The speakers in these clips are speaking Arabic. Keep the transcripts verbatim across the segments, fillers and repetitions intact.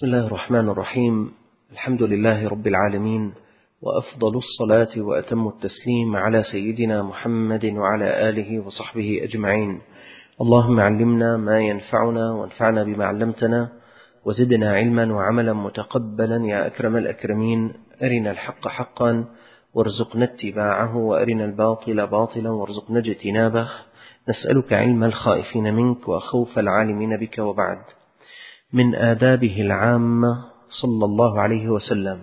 بسم الله الرحمن الرحيم. الحمد لله رب العالمين، وأفضل الصلاة وأتم التسليم على سيدنا محمد وعلى آله وصحبه أجمعين. اللهم علمنا ما ينفعنا وانفعنا بما علمتنا وزدنا علما وعملا متقبلا يا أكرم الأكرمين. أرنا الحق حقا وارزقنا اتباعه، وأرنا الباطل باطلا وارزقنا اجتنابه. نسألك علم الخائفين منك وخوف العالمين بك. وبعد، من آدابه العامة صلى الله عليه وسلم.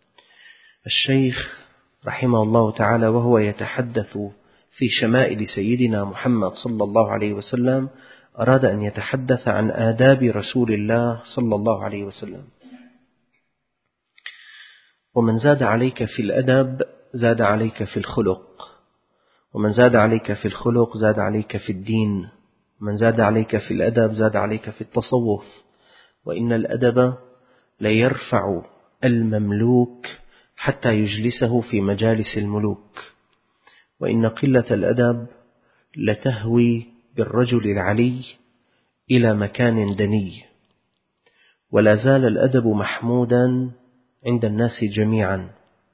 الشيخ رحمه الله تعالى وهو يتحدث في شمائل سيدنا محمد صلى الله عليه وسلم أراد أن يتحدث عن آداب رسول الله صلى الله عليه وسلم. ومن زاد عليك في الأدب زاد عليك في الخلق، ومن زاد عليك في الخلق زاد عليك في الدين، ومن زاد عليك في الأدب زاد عليك في التصوف. وإن الأدب ليرفع المملوك حتى يجلسه في مجالس الملوك، وإن قلة الأدب لتهوي بالرجل العلي إلى مكان دني. ولا زال الأدب محمودا عند الناس جميعا،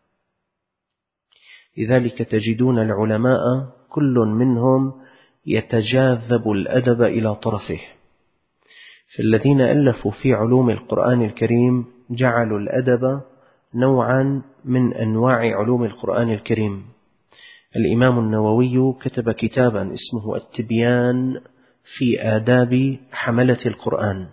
لذلك تجدون العلماء كل منهم يتجاذب الأدب إلى طرفه. فالذين ألفوا في علوم القرآن الكريم جعلوا الأدب نوعا من أنواع علوم القرآن الكريم. الإمام النووي كتب كتابا اسمه التبيان في آداب حملة القرآن،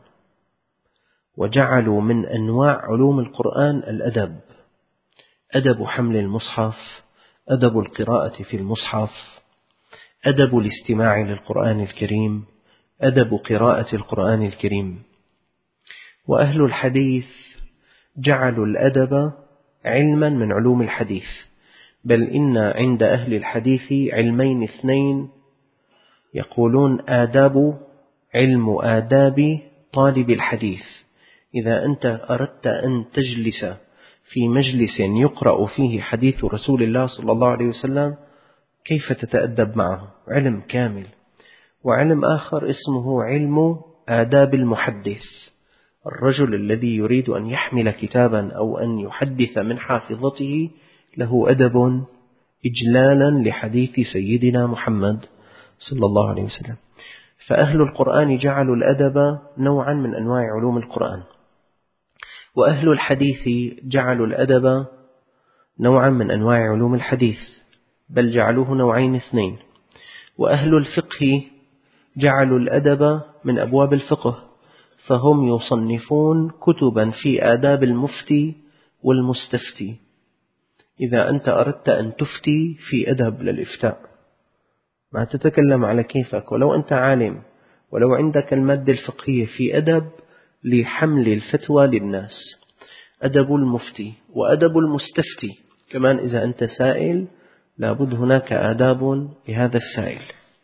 وجعلوا من أنواع علوم القرآن الأدب: أدب حمل المصحف، أدب القراءة في المصحف، أدب الاستماع للقرآن الكريم، أدب قراءة القرآن الكريم. وأهل الحديث جعلوا الأدب علما من علوم الحديث، بل إن عند أهل الحديث علمين اثنين يقولون: آداب علم آداب طالب الحديث. إذا أنت أردت أن تجلس في مجلس يقرأ فيه حديث رسول الله صلى الله عليه وسلم، كيف تتأدب معه؟ علم كامل. وعلم آخر اسمه علم آداب المحدث، الرجل الذي يريد أن يحمل كتابا أو أن يحدث من حافظته له أدب إجلالا لحديث سيدنا محمد صلى الله عليه وسلم. فأهل القرآن جعلوا الأدب نوعا من أنواع علوم القرآن، وأهل الحديث جعلوا الأدب نوعا من أنواع علوم الحديث، بل جعلوه نوعين اثنين. وأهل الفقه جعلوا الأدب من أبواب الفقه، فهم يصنفون كتبا في آداب المفتي والمستفتي. إذا أنت أردت أن تفتي في أدب للإفتاء، ما تتكلم على كيفك، ولو أنت عالم، ولو عندك المادة الفقهية، في أدب لحمل الفتوى للناس، أدب المفتي وأدب المستفتي. كمان إذا أنت سائل لابد هناك آداب لهذا السائل.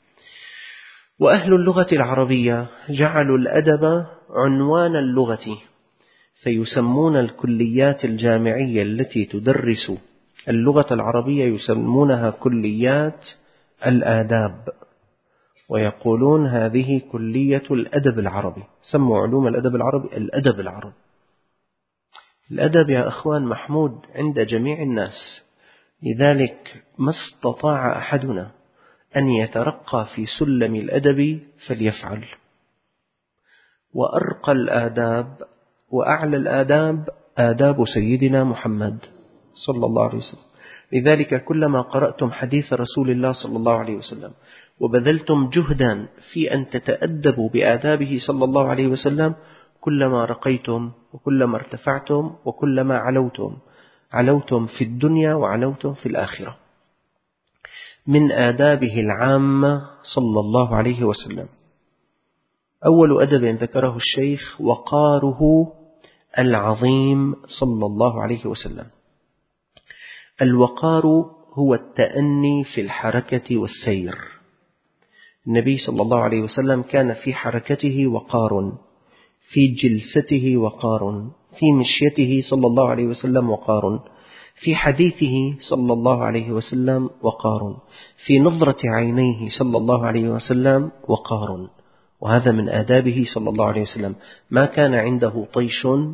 وأهل اللغة العربية جعلوا الأدب عنوان اللغة، فيسمون الكليات الجامعية التي تدرس اللغة العربية يسمونها كليات الآداب، ويقولون هذه كلية الأدب العربي. سموا علوم الأدب العربي الأدب العربي. الأدب يا أخوان محمود عند جميع الناس، لذلك ما استطاع أحدنا أن يترقى في سلم الأدب فليفعل. وأرقى الآداب وأعلى الآداب آداب سيدنا محمد صلى الله عليه وسلم. لذلك كلما قرأتم حديث رسول الله صلى الله عليه وسلم وبذلتم جهدا في أن تتأدبوا بآدابه صلى الله عليه وسلم، كلما رقيتم وكلما ارتفعتم وكلما علوتم علوتم في الدنيا وعلوتم في الآخرة. من آدابه العامة صلى الله عليه وسلم: أول أدب ذكره الشيخ وقاره العظيم صلى الله عليه وسلم. الوقار هو التأني في الحركة والسير. النبي صلى الله عليه وسلم كان في حركته وقار، في جلسته وقار، في مشيته صلى الله عليه وسلم وقار، في حديثه صلى الله عليه وسلم وقار، في نظرة عينيه صلى الله عليه وسلم وقار. وهذا من آدابه صلى الله عليه وسلم. ما كان عنده طيش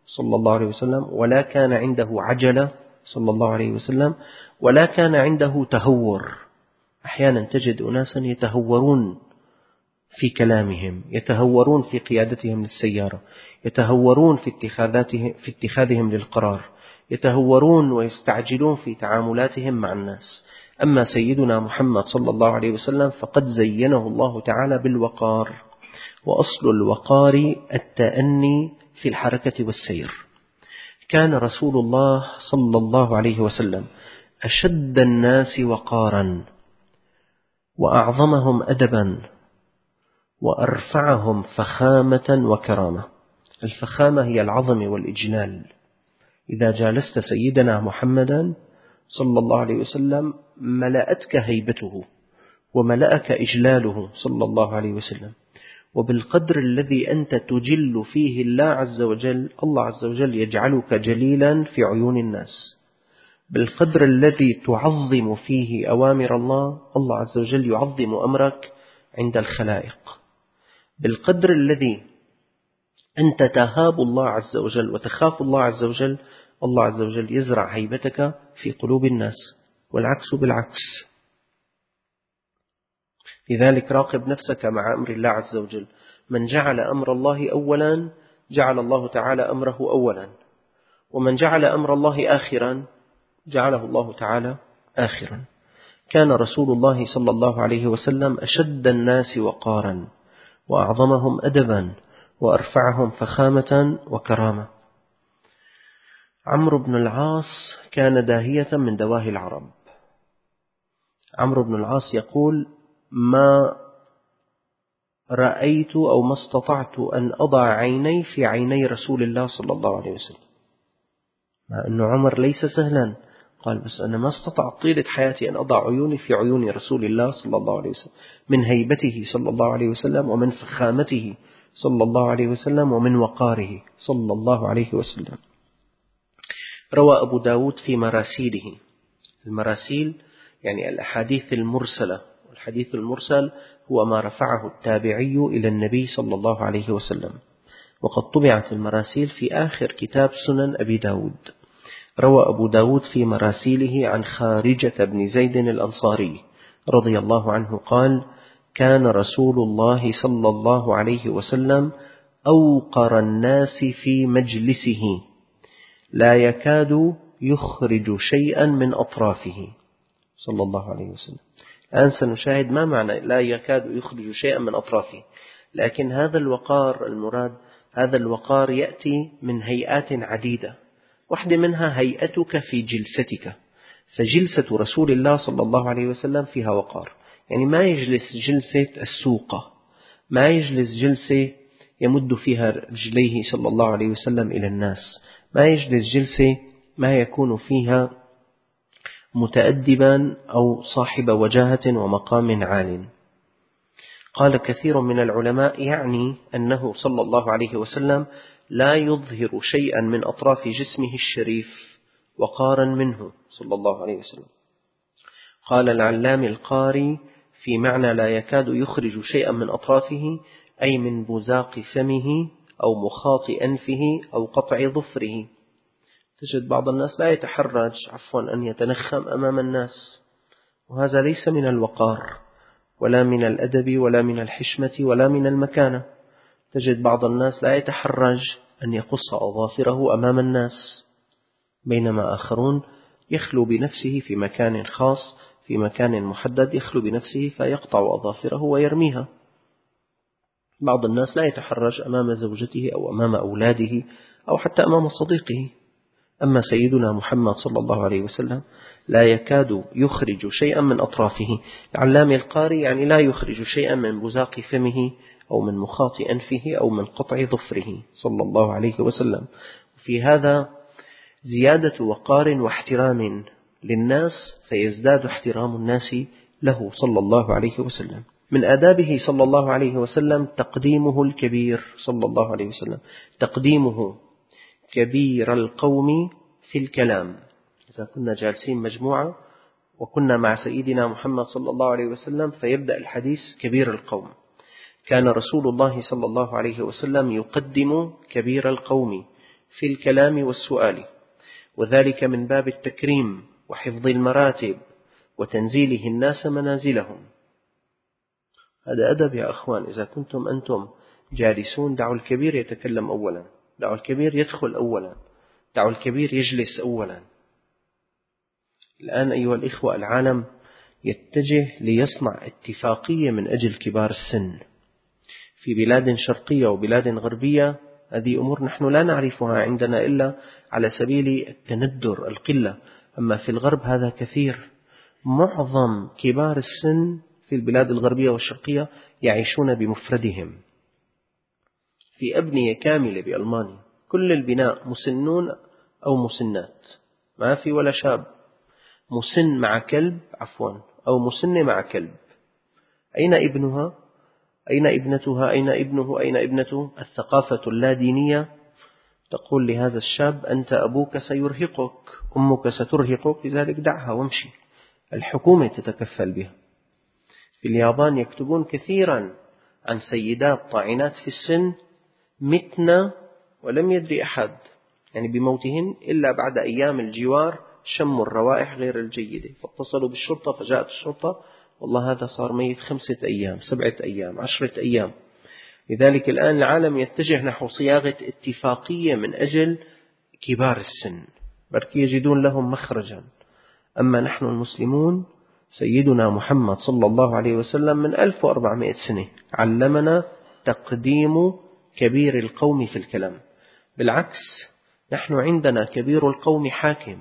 صلى الله عليه وسلم، ولا كان عنده عجلة صلى الله عليه وسلم، ولا كان عنده تهور. أحيانا تجد أناسا يتهورون في كلامهم، يتهورون في قيادتهم للسيارة، يتهورون في اتخاذاتهم في اتخاذهم للقرار، يتهورون ويستعجلون في تعاملاتهم مع الناس. أما سيدنا محمد صلى الله عليه وسلم فقد زينه الله تعالى بالوقار، وأصل الوقار التأني في الحركة والسير. كان رسول الله صلى الله عليه وسلم أشد الناس وقارا، وأعظمهم أدبا، وأرفعهم فخامة وكرامة. الفخامة هي العظمة والإجلال. إذا جالست سيدنا محمدا صلى الله عليه وسلم ملأتك هيبته وملأك إجلاله صلى الله عليه وسلم. وبالقدر الذي أنت تجل فيه الله عز وجل، الله عز وجل يجعلك جليلا في عيون الناس. بالقدر الذي تعظم فيه أوامر الله، الله عز وجل يعظم أمرك عند الخلائق. بالقدر الذي أنت تهاب الله عز وجل وتخاف الله عز وجل، الله عز وجل يزرع هيبتك في قلوب الناس، والعكس بالعكس. لذلك راقب نفسك مع أمر الله عز وجل. من جعل أمر الله أولا جعل الله تعالى أمره أولا، ومن جعل أمر الله آخرا جعله الله تعالى آخرا. كان رسول الله صلى الله عليه وسلم أشد الناس وقارا، وأعظمهم أدبا، وأرفعهم فخامة وكرامة. عمرو بن العاص كان داهية من دواهي العرب. عمرو بن العاص يقول: ما رأيت أو ما استطعت أن أضع عيني في عيني رسول الله صلى الله عليه وسلم. مع أن عمر ليس سهلا، قال: بس أنا ما استطعت طيلة حياتي أن أضع عيوني في عيون رسول الله صلى الله عليه وسلم، من هيبته صلى الله عليه وسلم، ومن فخامته صلى الله عليه وسلم، ومن وقاره صلى الله عليه وسلم. روى أبو داود في مراسيله. المراسيل يعني الأحاديث المرسلة، والحديث المرسل هو ما رفعه التابعي إلى النبي صلى الله عليه وسلم. وقد طبعت المراسيل في آخر كتاب سنن أبي داود. روى أبو داود في مراسيله عن خارجة بن زيد الأنصاري رضي الله عنه قال: كان رسول الله صلى الله عليه وسلم أوقر الناس في مجلسه، لا يكاد يخرج شيئا من أطرافه صلى الله عليه وسلم. الآن سنشاهد ما معنى لا يكاد يخرج شيئا من أطرافه، لكن هذا الوقار المراد، هذا الوقار يأتي من هيئات عديدة. واحدة منها هيئتك في جلستك، فجلسة رسول الله صلى الله عليه وسلم فيها وقار. يعني ما يجلس جلسة السوقة، ما يجلس جلسة يمد فيها رجليه صلى الله عليه وسلم إلى الناس، ما يجلس جلسة ما يكون فيها متأدبا أو صاحب وجاهة ومقام عال. قال كثير من العلماء يعني أنه صلى الله عليه وسلم لا يظهر شيئا من أطراف جسمه الشريف وقارا منه صلى الله عليه وسلم. قال العلام القاري في معنى لا يكاد يخرج شيئا من أطرافه، أي من بزاق فمه أو مخاط أنفه أو قطع ظفره. تجد بعض الناس لا يتحرج عفوا أن يتنخم أمام الناس، وهذا ليس من الوقار ولا من الأدب ولا من الحشمة ولا من المكانة. تجد بعض الناس لا يتحرج أن يقص أظافره أمام الناس، بينما آخرون يخلو بنفسه في مكان خاص، في مكان محدد يخلو بنفسه فيقطع أظافره ويرميها. بعض الناس لا يتحرج أمام زوجته أو أمام أولاده أو حتى أمام صديقه. أما سيدنا محمد صلى الله عليه وسلم لا يكاد يخرج شيئا من أطرافه. العلام القاري يعني لا يخرج شيئا من بزاق فمه أو من مخاط أنفه أو من قطع ظفره صلى الله عليه وسلم. في هذا زيادة وقار واحترام للناس، فيزداد احترام الناس له صلى الله عليه وسلم. من آدابه صلى الله عليه وسلم تقديمه الكبير صلى الله عليه وسلم، تقديمه كبير القوم في الكلام. إذا كنا جالسين مجموعة وكنا مع سيدنا محمد صلى الله عليه وسلم فيبدأ الحديث كبير القوم. كان رسول الله صلى الله عليه وسلم يقدم كبير القوم في الكلام والسؤال، وذلك من باب التكريم وحفظ المراتب وتنزيله الناس منازلهم. هذا أدب يا أخوان. إذا كنتم أنتم جالسون دعوا الكبير يتكلم أولا، دعوا الكبير يدخل أولا، دعوا الكبير يجلس أولا. الآن أيها الإخوة العالم يتجه ليصنع اتفاقية من أجل كبار السن في بلاد شرقية وبلاد غربية. هذه أمور نحن لا نعرفها عندنا إلا على سبيل التندر القلة، أما في الغرب هذا كثير. معظم كبار السن في البلاد الغربية والشرقية يعيشون بمفردهم في أبنية كاملة بألمانيا، كل البناء مسنون أو مسنات، ما في ولا شاب مسن مع كلب عفوا أو مسن مع كلب. أين ابنها؟ أين ابنتها؟ أين ابنه؟ أين ابنته؟ الثقافة اللادينية تقول لهذا الشاب أنت أبوك سيرهقك، أمك سترهقك، لذلك دعها وامشي. الحكومة تتكفل بها. في اليابان يكتبون كثيرا عن سيدات طاعنات في السن متنا ولم يدري أحد، يعني بموتهن إلا بعد أيام الجوار شموا الروائح غير الجيدة، فاتصلوا بالشرطة فجاءت الشرطة، والله هذا صار ميت خمسة أيام سبعة أيام عشرة أيام. لذلك الآن العالم يتجه نحو صياغة اتفاقية من أجل كبار السن، بركي يجدون لهم مخرجا. أما نحن المسلمون سيدنا محمد صلى الله عليه وسلم من ألف وأربعمائة سنة علمنا تقديم كبير القوم في الكلام. بالعكس نحن عندنا كبير القوم حاكم،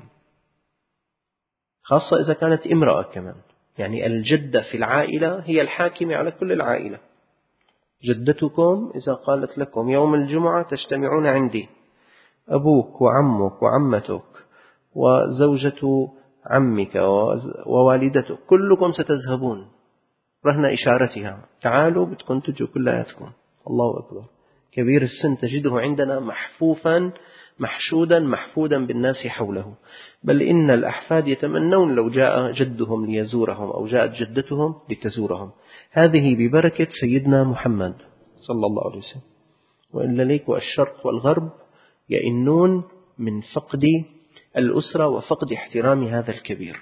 خاصة إذا كانت امرأة كمان، يعني الجدة في العائلة هي الحاكمة على كل العائلة. جدتكم إذا قالت لكم يوم الجمعة تجتمعون عندي، أبوك وعمك وعمتك وزوجة عمك ووالدتك كلكم ستذهبون رهن إشارتها، تعالوا بدكم تجوا كلياتكم. الله أكبر. كبير السن تجده عندنا محفوفا محشودا محفودا بالناس حوله، بل إن الأحفاد يتمنون لو جاء جدهم ليزورهم أو جاءت جدتهم لتزورهم. هذه ببركة سيدنا محمد صلى الله عليه وسلم. وإلا ليك والشرق والغرب يئنون من فقد الأسرة وفقد احترام هذا الكبير.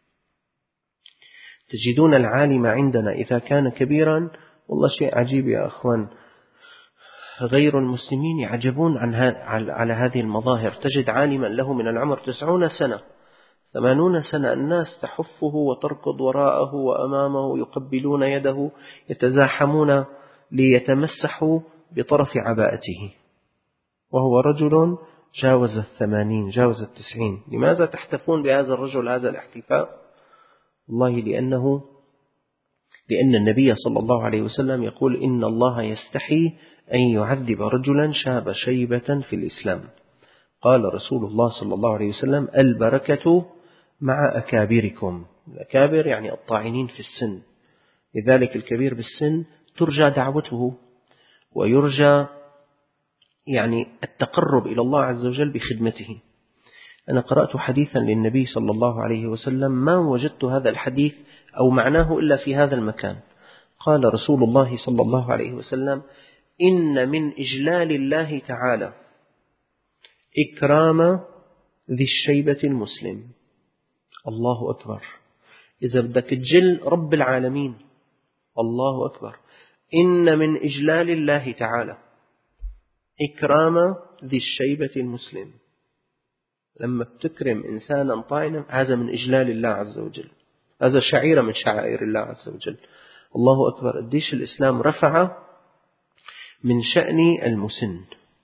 تجدون العالم عندنا إذا كان كبيرا، والله شيء عجيب يا أخوان، غير المسلمين يعجبون عن على هذه المظاهر. تجد عالما له من العمر تسعون سنة ثمانون سنة، الناس تحفه وتركض وراءه وأمامه، يقبلون يده، يتزاحمون ليتمسحوا بطرف عباءته، وهو رجل جاوز الثمانين جاوز التسعين. لماذا تحتفون بهذا الرجل هذا الاحتفاء؟ والله لأنه لأن النبي صلى الله عليه وسلم يقول إن الله يستحي أن يعذب رجلا شاب شيبة في الإسلام. قال رسول الله صلى الله عليه وسلم البركة مع أكابركم. الأكابر يعني الطاعنين في السن، لذلك الكبير بالسن ترجى دعوته ويرجى يعني التقرب إلى الله عز وجل بخدمته. أنا قرأت حديثا للنبي صلى الله عليه وسلم ما وجدت هذا الحديث أو معناه إلا في هذا المكان. قال رسول الله صلى الله عليه وسلم إن من إجلال الله تعالى إكرام ذي الشيبة المسلم. الله أكبر. إذا بدك تجل رب العالمين، الله أكبر. إن من إجلال الله تعالى إكرام ذي الشيبة المسلم. لما بتكرم إنسانا طاعنا هذا من إجلال الله عز وجل، هذا شعيرة من شعائر الله عز وجل. الله أكبر. قديش الإسلام رفع من شأن المسن.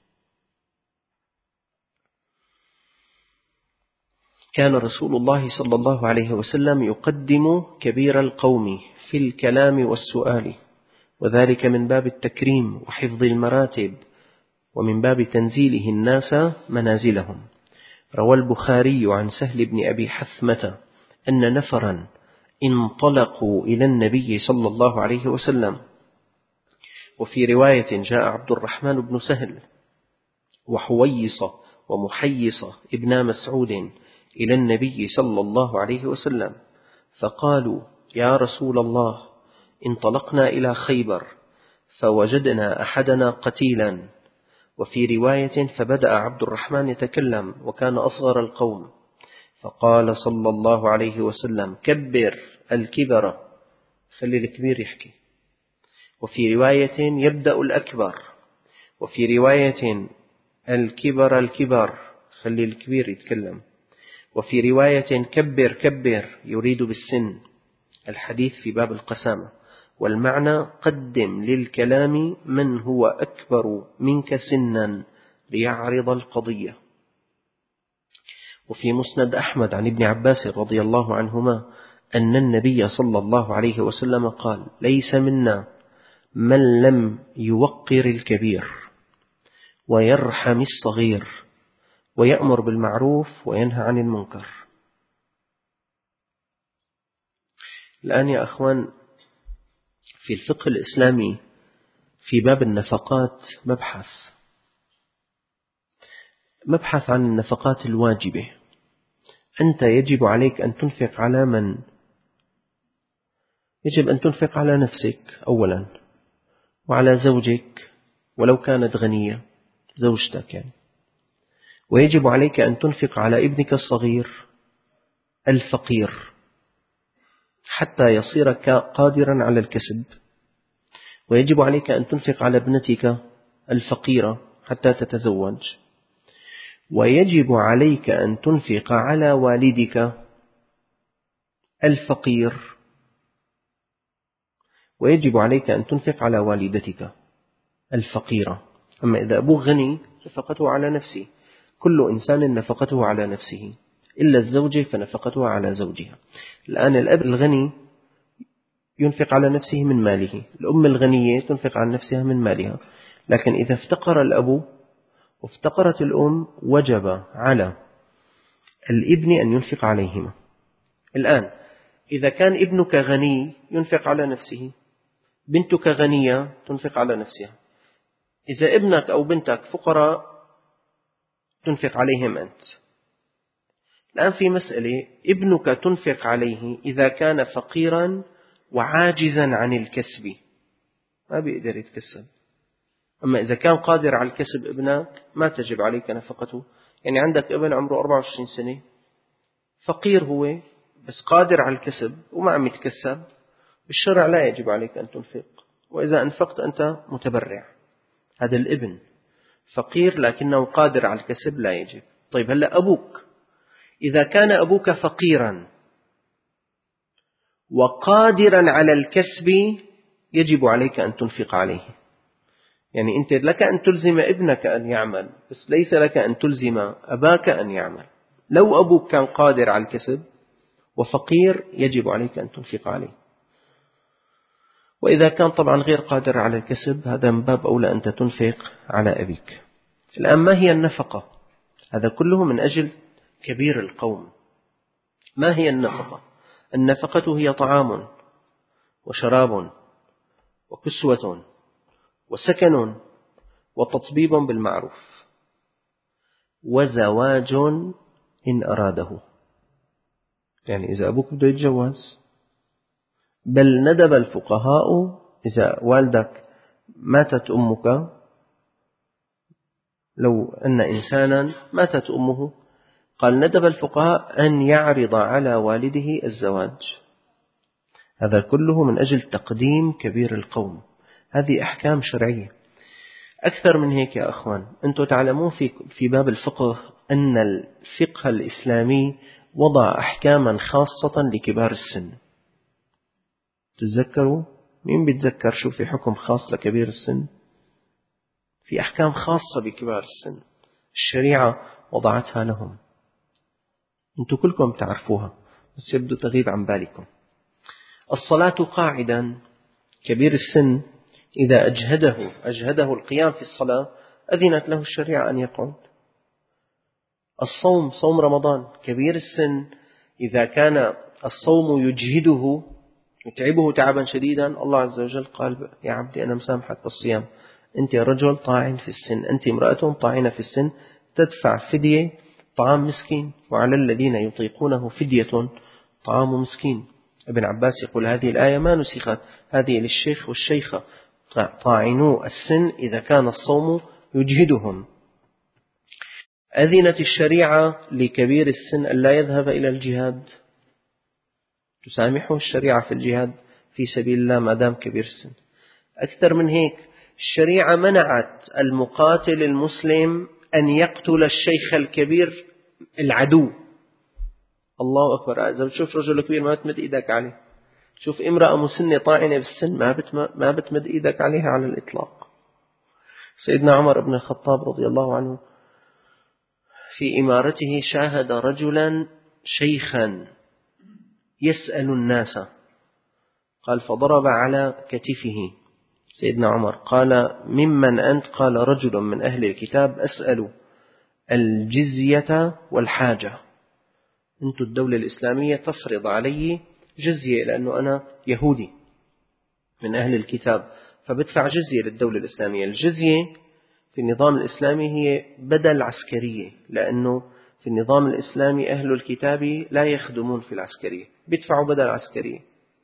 كان رسول الله صلى الله عليه وسلم يقدم كبير القوم في الكلام والسؤال، وذلك من باب التكريم وحفظ المراتب ومن باب تنزيله الناس منازلهم. روى البخاري عن سهل بن أبي حثمة أن نفرا انطلقوا إلى النبي صلى الله عليه وسلم، وفي رواية جاء عبد الرحمن بن سهل وحويصة ومحيصة ابن مسعود إلى النبي صلى الله عليه وسلم، فقالوا يا رسول الله انطلقنا إلى خيبر فوجدنا أحدنا قتيلا وفي رواية فبدأ عبد الرحمن يتكلم وكان أصغر القوم، فقال صلى الله عليه وسلم: كبر الكبر، خلي الكبير يحكي. وفي رواية يبدأ الأكبر، وفي رواية الكبر الكبر، خلي الكبير يتكلم. وفي رواية كبر كبر، يريد بالسن. الحديث في باب القسامة، والمعنى قدم للكلام من هو أكبر منك سنا ليعرض القضية. وفي مسند أحمد عن ابن عباس رضي الله عنهما أن النبي صلى الله عليه وسلم قال: ليس منا من لم يوقر الكبير ويرحم الصغير ويأمر بالمعروف وينهى عن المنكر. الآن يا أخوان، في الفقه الإسلامي في باب النفقات مبحث مبحث عن النفقات الواجبة. أنت يجب عليك أن تنفق على من؟ يجب أن تنفق على نفسك أولا، وعلى زوجك ولو كانت غنية، زوجتك يعني. ويجب عليك أن تنفق على ابنك الصغير الفقير حتى يصير قادرا على الكسب. ويجب عليك أن تنفق على ابنتك الفقيرة حتى تتزوج. ويجب عليك أن تنفق على والدك الفقير. ويجب عليك أن تنفق على والدتك الفقيرة. أما إذا أبوه غني نفقته على نفسه، كل إنسان نفقته على نفسه إلا الزوجة فنفقتها على زوجها. الآن الأب الغني ينفق على نفسه من ماله، الأم الغنية تنفق على نفسها من مالها. لكن إذا افتقر الأب وافتقرت الأم وجب على الابن أن ينفق عليهما. الآن إذا كان ابنك غني ينفق على نفسه، بنتك غنية تنفق على نفسها. إذا ابنك أو بنتك فقراء تنفق عليهم أنت. الآن في مسألة، ابنك تنفق عليه إذا كان فقيرا وعاجزا عن الكسب، ما بيقدر يتكسب. أما إذا كان قادر على الكسب ابنك ما تجب عليك نفقته. يعني عندك ابن عمره أربعة وعشرين سنة، فقير هو بس قادر على الكسب وما عم يتكسب، بالشرع لا يجب عليك أن تنفق. وإذا أنفقت أنت متبرع. هذا الابن فقير لكنه قادر على الكسب لا يجب. طيب هلأ أبوك، إذا كان أبوك فقيرا وقادرا على الكسب يجب عليك أن تنفق عليه. يعني أنت لك أن تلزم ابنك أن يعمل، بس ليس لك أن تلزم أباك أن يعمل. لو أبوك كان قادر على الكسب وفقير يجب عليك أن تنفق عليه. وإذا كان طبعا غير قادر على الكسب هذا من باب أولى أنت تنفق على أبيك. الآن ما هي النفقة؟ هذا كله من أجل كبير القوم. ما هي النفقة؟ النفقة هي طعام وشراب وكسوة وسكن وتطبيب بالمعروف وزواج إن أراده. يعني إذا أبوك بده يتجوز، بل ندب الفقهاء إذا والدك ماتت أمك، لو أن إنسانا ماتت أمه، قال ندب الفقهاء أن يعرض على والده الزواج. هذا كله من أجل تقديم كبير القوم. هذه أحكام شرعية. أكثر من هيك يا أخوان، أنتم تعلمون في في باب الفقه أن الفقه الإسلامي وضع أحكاما خاصة لكبار السن. تتذكروا؟ مين بيتذكر شو في حكم خاص لكبير السن؟ في أحكام خاصة بكبار السن الشريعة وضعتها لهم. أنتم كلكم تعرفوها بس يبدو تغيب عن بالكم. الصلاة قاعدا، كبير السن إذا أجهده أجهده القيام في الصلاة أذنت له الشريعة أن يقعد. الصوم، صوم رمضان، كبير السن إذا كان الصوم يجهده يتعبه تعبا شديدا، الله عز وجل قال يا عبدي أنا مسامحك بالصيام. أنت رجل طاعن في السن، أنت امرأة طاعنة في السن، تدفع فدية طعام مسكين، وعلى الذين يطيقونه فدية طعام مسكين. ابن عباس يقول هذه الآية ما نسخت، هذه للشيخ والشيخة طاعنو السن إذا كان الصوم يجهدهم. أذنت الشريعة لكبير السن أن لا يذهب إلى الجهاد، تسامحه الشريعة في الجهاد في سبيل الله ما دام كبير السن. أكثر من هيك، الشريعة منعت المقاتل المسلم أن يقتل الشيخ الكبير العدو. الله أكبر، إذا بتشوف رجل كبير ما بتمد إيدك عليه، شوف امرأة مسنة طاعنة بالسن ما بتمد إيدك عليها على الإطلاق. سيدنا عمر بن الخطاب رضي الله عنه في إمارته شاهد رجلا شيخا يسأل الناس، قال فضرب على كتفه سيدنا عمر، قال ممن أنت؟ قال رجل من أهل الكتاب أسأل الجزية والحاجة. أنت الدولة الإسلامية تفرض علي جزية لأنه أنا يهودي من أهل الكتاب فبدفع جزية للدولة الإسلامية. الجزية في النظام الإسلامي هي بدل عسكرية، لأنه في النظام الإسلامي أهل الكتاب لا يخدمون في العسكرية، بيدفعوا بدل عسكرية،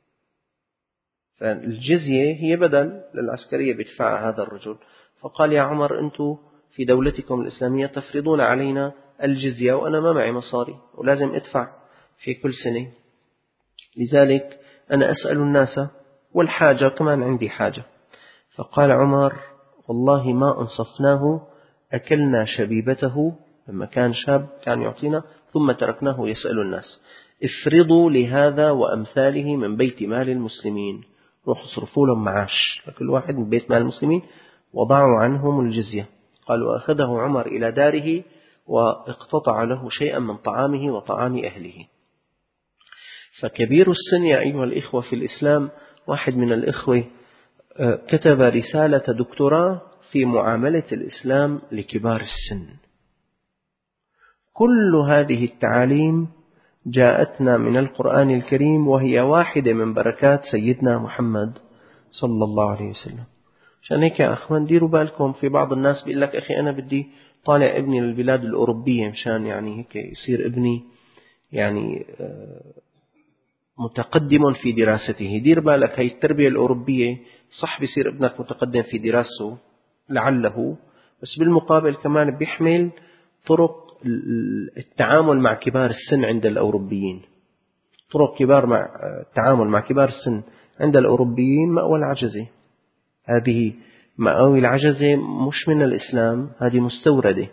فالجزية هي بدل للعسكرية بيدفعها هذا الرجل. فقال يا عمر أنتم في دولتكم الإسلامية تفرضون علينا الجزية وأنا ما معي مصاري ولازم أدفع في كل سنة، لذلك أنا أسأل الناس والحاجة كمان عندي حاجة. فقال عمر والله ما أنصفناه، أكلنا شبيبته لما كان شاب كان يعطينا ثم تركناه يسأل الناس. افرضوا لهذا وأمثاله من بيت مال المسلمين، روحوا صرفوا لهم معاش لكل واحد من بيت مال المسلمين وضعوا عنهم الجزية. قال وأخذه عمر إلى داره واقتطع له شيئا من طعامه وطعام أهله. فكبير السن يا أيها الإخوة في الإسلام، واحد من الإخوة كتب رسالة دكتوراه في معاملة الإسلام لكبار السن. كل هذه التعاليم جاءتنا من القرآن الكريم، وهي واحدة من بركات سيدنا محمد صلى الله عليه وسلم. عشان هيك يا أخوان ديروا بالكم، في بعض الناس بيقول لك أخي أنا بدي طالع ابني للبلاد الأوروبية مشان يعني هيك يصير ابني يعني متقدم في دراسته. دير بالك، هي التربية الأوروبية صح بيصير ابنك متقدم في دراسته لعله، بس بالمقابل كمان بيحمل طرق التعامل مع كبار السن عند الأوروبيين. طرق كبار مع التعامل مع كبار السن عند الأوروبيين مأوى العجزة. هذه مأوى العجزة مش من الإسلام، هذه مستوردة.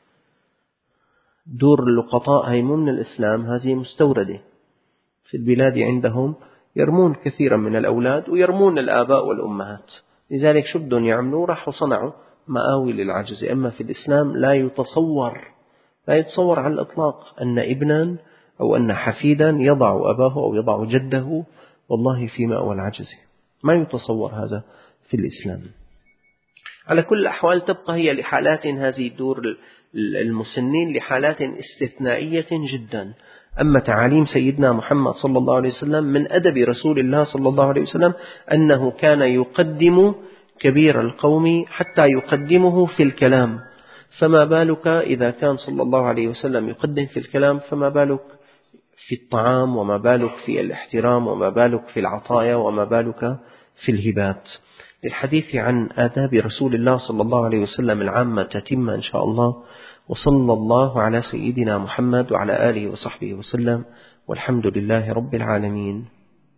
دور اللقطاء هي مو من الإسلام، هذه مستوردة. في البلاد عندهم يرمون كثيرا من الأولاد ويرمون الآباء والأمهات، لذلك شو بدهم يعملوا؟ راحوا صنعوا مآوي للعجزة. أما في الإسلام لا يتصور لا يتصور على الإطلاق أن ابنا أو أن حفيدا يضع أباه أو يضع جده والله في مأوى العجزة، ما يتصور هذا في الإسلام. على كل الأحوال تبقى هي لحالات هذه الدور المسنين لحالات استثنائية جدا. أما تعاليم سيدنا محمد صلى الله عليه وسلم من أدب رسول الله صلى الله عليه وسلم أنه كان يقدم كبير القوم حتى يقدمه في الكلام، فما بالك إذا كان صلى الله عليه وسلم يقدم في الكلام، فما بالك في الطعام، وما بالك في الاحترام، وما بالك في العطايا، وما بالك في الهبات. للحديث عن آداب رسول الله صلى الله عليه وسلم العامة تتم إن شاء الله. وصلى الله على سيدنا محمد وعلى آله وصحبه وسلم، والحمد لله رب العالمين.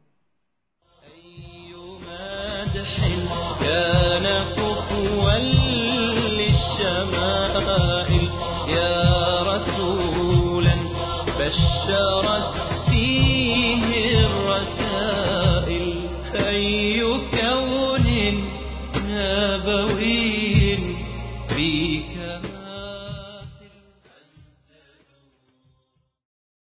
أي مدح كان كفوا للشمائل يا رسولا بشرت فيه الرسائل. أيك